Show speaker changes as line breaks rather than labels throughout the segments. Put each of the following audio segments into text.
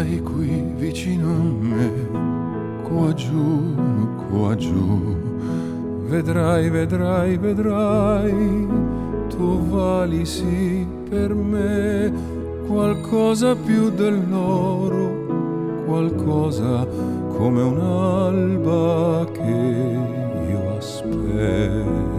stai qui vicino a me, qua giù, vedrai, vedrai, vedrai, tu vali sì per me qualcosa più dell'oro, qualcosa come un'alba che io aspetto.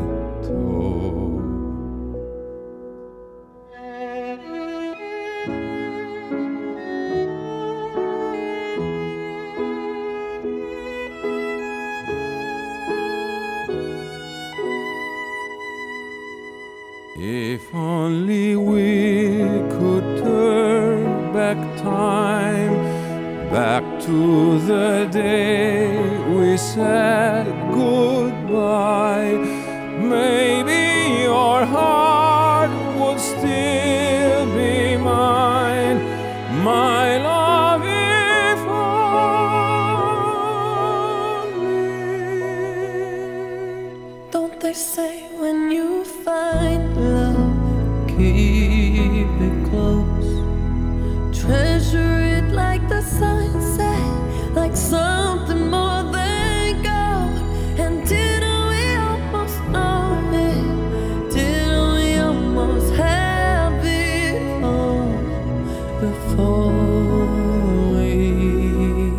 If only we could turn back time, back to the day we said goodbye, maybe your heart would still be mine, my love, if only.
Don't they say when you find love, keep it close, treasure it like the sunset, like something more than gold. And didn't we almost know it? Didn't we almost have it all before we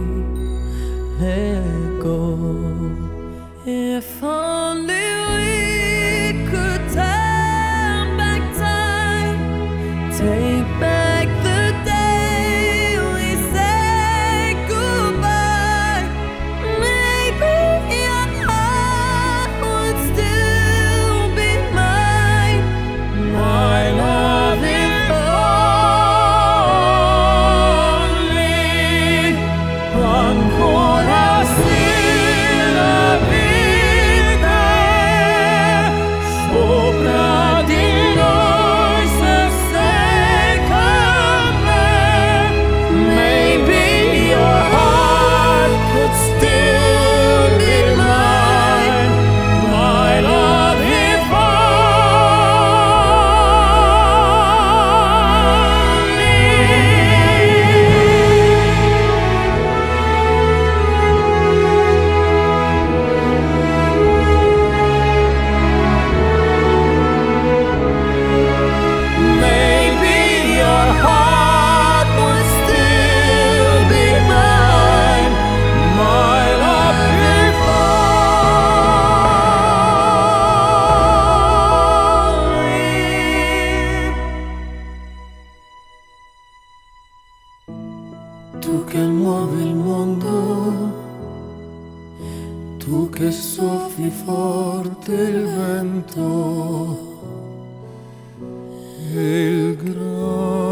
let go? If only we could turn back time, take back the day we said goodbye, maybe your heart would still be mine, my love, if only ancora sì la vita sopra di noi, se sei con me, maybe your heart could still be mine, my love, if maybe your heart would still be mine, my love, if only. Tu che muovi il mondo, tu che soffi forte il vento e il grano